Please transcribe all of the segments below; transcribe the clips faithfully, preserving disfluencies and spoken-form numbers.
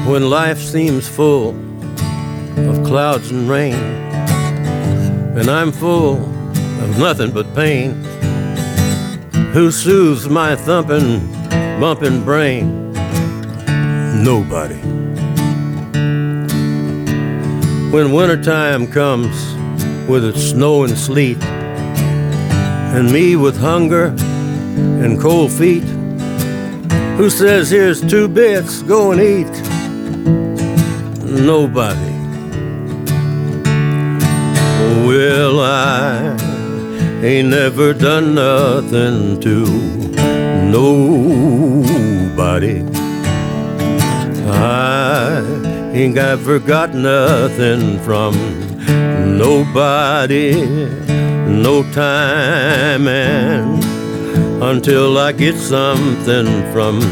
When life seems full of clouds and rain, and I'm full of nothing but pain, who soothes my thumping, bumping brain? Nobody. When wintertime comes with its snow and sleet, and me with hunger and cold feet, who says here's two bits, go and eat? Nobody. Well, I ain't never done nothing to nobody. I ain't ever got nothing from nobody, no time, and until I get something from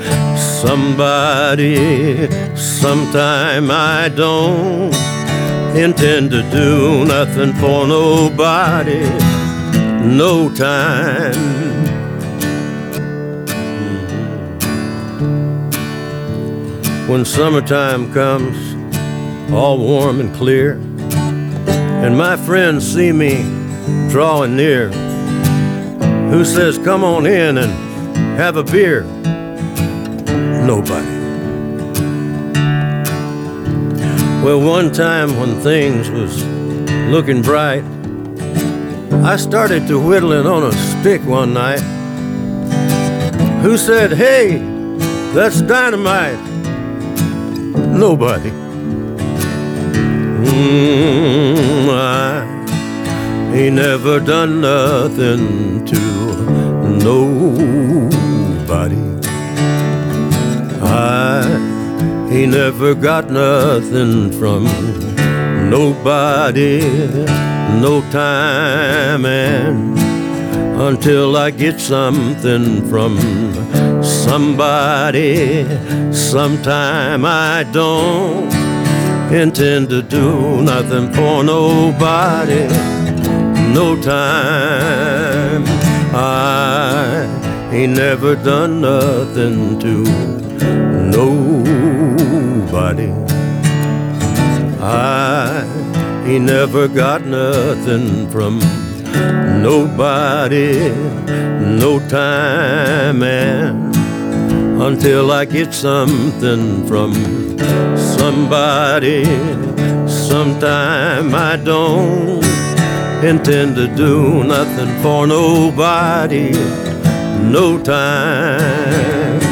somebody. Sometime I don't intend to do nothing for nobody, no time. Mm-hmm. When summertime comes, all warm and clear, and my friends see me drawing near, who says come on in and have a beer? Nobody. Well, one time when things was looking bright, I started to whittling on a stick one night. Who said, hey, that's dynamite? Nobody. Mm, I ain't never done nothing to nobody. I ain't never got nothing from nobody, no time, and until I get something from somebody. Sometime I don't intend to do nothing for nobody, no time. I ain't never done nothing to nobody. I ain't never got nothing from nobody, no time, and until I get something from somebody. Sometime I don't intend to do nothing for nobody, no time.